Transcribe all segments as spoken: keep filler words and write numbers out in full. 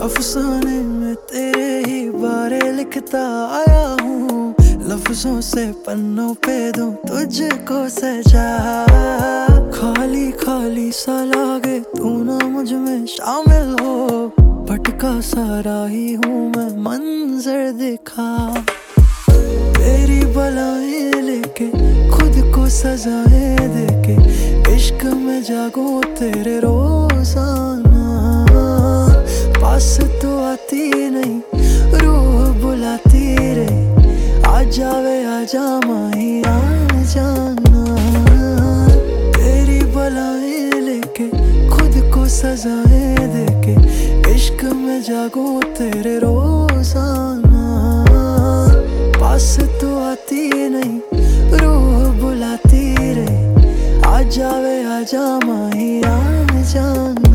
अफसाने में तेरे ही बारे लिखता आया हूँ, लफ्जों से पन्नों पे दूं तुझको सजा। खाली खाली सा लागे तू ना मुझ में शामिल हो, भटका सारा ही हूँ मैं मंजर दिखा। तेरी बलाएं लेके खुद को सजाएं देके, इश्क में जागूं तेरे रोजाना। पास तो आती नहीं रूह बुलाती रे, आ जावे आजा माही आ जाना। तेरी बलाएं लेके खुद को सजाएं देके, इश्क में जागूं तेरे रोजाना। पास तो आती नहीं रूह बुलाती रे, आ जावे आजा माही आ जाना।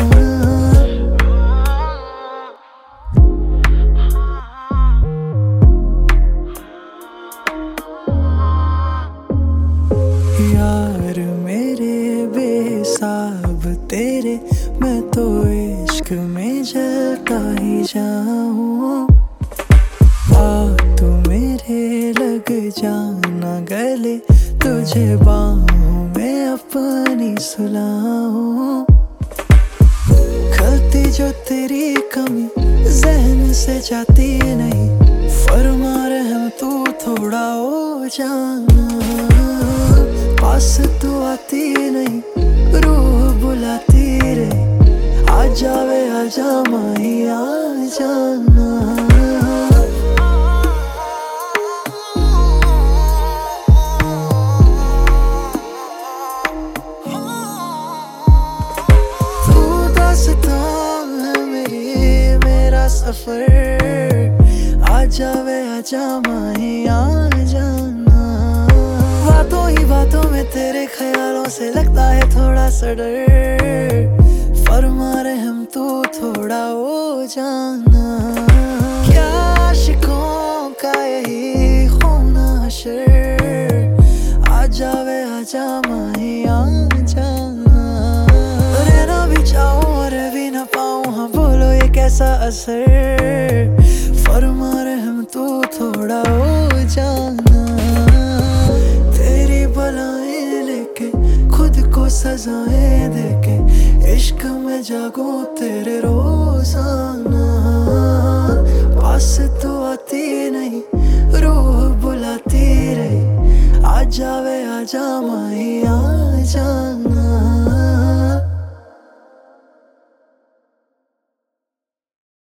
यार मेरे बेसाब तेरे, मैं तो इश्क में जलता ही जाऊं। आ तू मेरे लग जाना गले, तुझे बाहों में अपनी सुलाऊं। खलती जो तेरी कमी जहन से जाती नहीं, फरमा रहम तू थोड़ा हो जाना। पास तो आती नहीं रूह बुलाती रे, आ जावे आजा माही आ जाना। तू दास्तां है मेरी मेरा सफर, आ जावे आजा माही आ जाना। बातों ही बातों में तेरे ख्यालों से लगता है थोड़ा सा डर, फरमा रहम तू थोड़ा हो जाना। क्या आशिकों का यही होना हशर, आ जावे आजा माही आ जाना। रहना भी चाहूं और भी ना पाऊं, हाँ बोलो ये कैसा असर, फरमा रहम तू थोड़ा हो जाना। बलाएं लेके खुद को सजाएं देके, इश्क में जागूं तेरे रोजाना। पास तो आती नहीं रूह बुलाती रे, आ जावे आजा माही आ जाना।